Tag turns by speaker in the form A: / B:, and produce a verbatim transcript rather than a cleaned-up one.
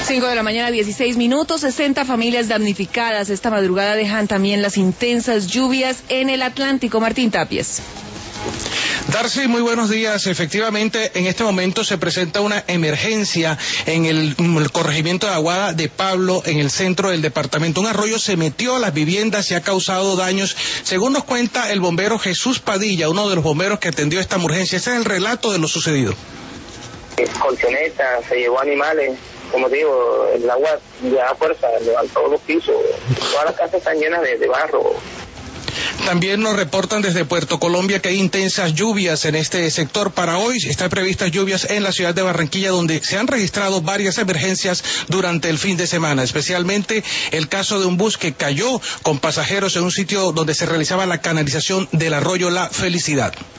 A: cinco de la mañana, dieciséis minutos, sesenta familias damnificadas. Esta madrugada dejan también las intensas lluvias en el Atlántico. Martín Tapies.
B: Darcy, muy buenos días. Efectivamente, en este momento se presenta una emergencia en el, el corregimiento de Aguada de Pablo, en el centro del departamento. Un arroyo se metió a las viviendas y ha causado daños. Según nos cuenta el bombero Jesús Padilla, uno de los bomberos que atendió esta emergencia, ese es el relato de lo sucedido.
C: Colchonetas, se llevó animales, como digo, el agua ya a fuerza levantó los pisos, todas las casas están llenas de, de barro.
B: También nos reportan desde Puerto Colombia que hay intensas lluvias en este sector. Para hoy están previstas lluvias en la ciudad de Barranquilla, donde se han registrado varias emergencias durante el fin de semana, especialmente el caso de un bus que cayó con pasajeros en un sitio donde se realizaba la canalización del arroyo La Felicidad.